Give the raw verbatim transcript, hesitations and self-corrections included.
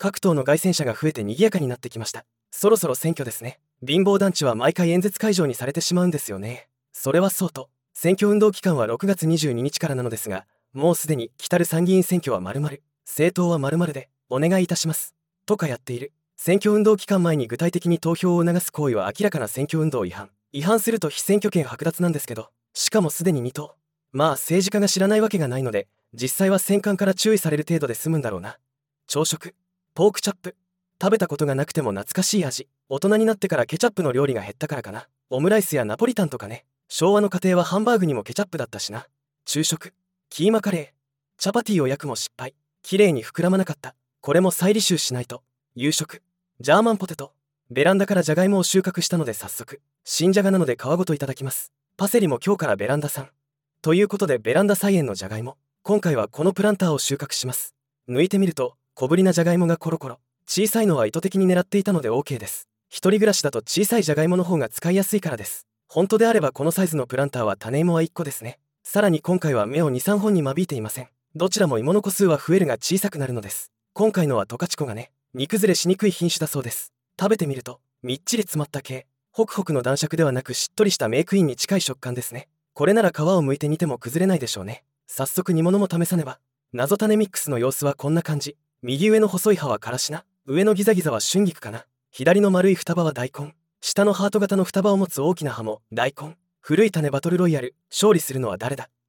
各党の街宣車が増えて賑やかになってきました。そろそろ選挙ですね。貧乏団地は毎回演説会場にされてしまうんですよね。それはそうと、選挙運動期間はろくがつにじゅうににちからなのですが、もうすでに来る参議院選挙は〇〇、政党は〇〇でお願いいたしますとかやっている。選挙運動期間前に具体的に投票を促す行為は明らかな選挙運動違反。違反すると被選挙権剥奪なんですけど、しかもすでにに党。まあ政治家が知らないわけがないので、実際は選管から注意される程度で済むんだろうな。朝食、ポークチャップ。食べたことがなくても懐かしい味。大人になってからケチャップの料理が減ったからかな。オムライスやナポリタンとかね。昭和の家庭はハンバーグにもケチャップだったしな。昼食、キーマカレー。チャパティを焼くも失敗。綺麗に膨らまなかった。これも再履修しないと。夕食、ジャーマンポテト。ベランダからジャガイモを収穫したので早速。新じゃがなので皮ごといただきます。パセリも今日からベランダ産。ということでベランダ菜園のジャガイモ。今回はこのプランターを収穫します。抜いてみると小ぶりなジャガイモがコロコロ。小さいのは意図的に狙っていたので OK です。一人暮らしだと小さいジャガイモの方が使いやすいからです。本当であればこのサイズのプランターは種芋はいっこですね。さらに今回は芽をにさんほんに間引いていません。どちらも芋の個数は増えるが小さくなるのです。今回のはトカチコがね、煮崩れしにくい品種だそうです。食べてみるとみっちり詰まった系、ホクホクの男爵ではなくしっとりしたメークインに近い食感ですね。これなら皮を剥いて煮ても崩れないでしょうね。早速煮物も試さねば。謎種ミックスの様子はこんな感じ。右上の細い葉はからし菜、上のギザギザは春菊かな。左の丸い双葉は大根、下のハート型の双葉を持つ大きな葉も大根。古い種バトルロイヤル、勝利するのは誰だ。